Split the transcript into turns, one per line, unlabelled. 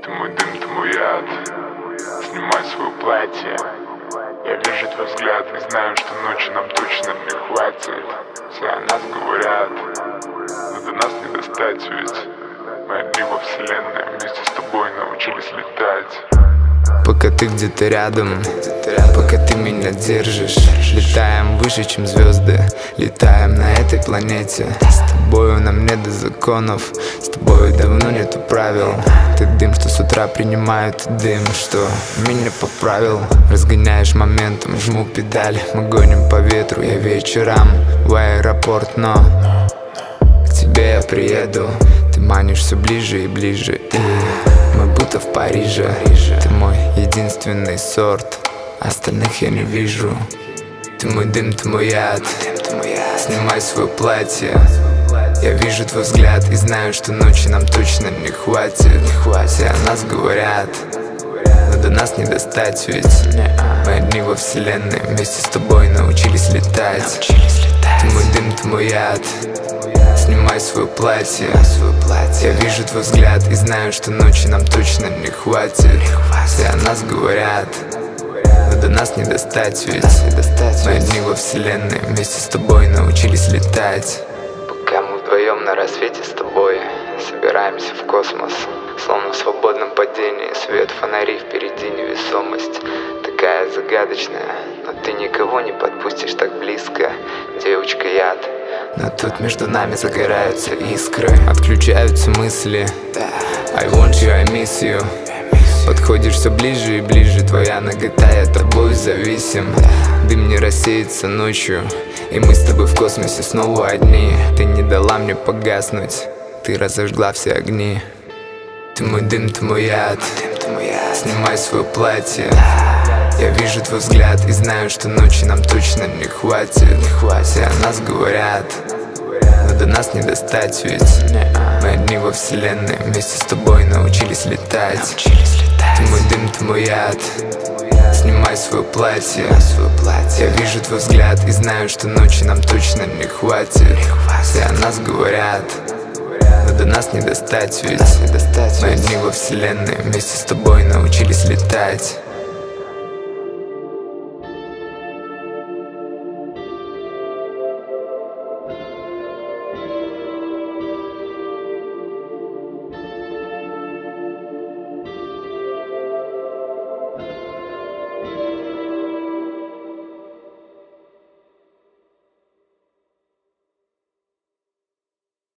Ты мой дым, ты мой яд. Снимай свое платье. Я вижу твой взгляд и знаю, что ночи нам точно не хватит. Все о нас говорят, но до нас не достать, ведь мы одни во вселенной, вместе с тобой научились летать.
Пока ты где-то рядом, пока ты меня держишь, летаем выше, чем звезды, летаем на этой планете. С тобою нам не до законов, с тобой давно нету правил. Ты дым, что с утра принимаю, ты дым, что меня поправил. Разгоняешь моментом, жму педаль, мы гоним по ветру. Я вечерам в аэропорт, но к тебе я приеду. Ты манишь все ближе и ближе, и мы будто в Париже. Ты мой единственный сорт, остальных я не вижу. Ты мой дым, ты мой яд. Снимай свое платье. Я вижу твой взгляд и знаю, что ночи нам точно не хватит. Все о нас говорят, но до нас не достать, ведь мы одни во вселенной, вместе с тобой научились летать. Ты мой дым, ты мой яд. Снимай свое платье. Я вижу твой взгляд и знаю, что ночи нам точно не хватит. Все о нас говорят, но до нас не достать, ведь мы одни во вселенной, вместе с тобой научились летать. Пока мы вдвоем на рассвете с тобой собираемся в космос, словно в свободном падении, свет фонарей впереди, невесомость такая загадочная, но ты никого не подпустишь так близко, девочка яд. Но тут между нами загораются искры, отключаются мысли. I want you, I miss you. Подходишь все ближе и ближе, твоя нагота, я тобой зависим. Дым не рассеется ночью, и мы с тобой в космосе снова одни. Ты не дала мне погаснуть, ты разожгла все огни. Ты мой дым, ты мой яд. Снимай свое платье. Я вижу твой взгляд и знаю, что ночи нам точно не хватит. Все о нас говорят, но до нас не достать, ведь мы одни во вселенной, вместе с тобой научились летать. Ты мой дым, ты мой яд. Снимай свое платье. Я вижу твой взгляд и знаю, что ночи нам точно не хватит. Все о нас говорят, но до нас не достать, ведь мы одни во вселенной, вместе с тобой научились летать.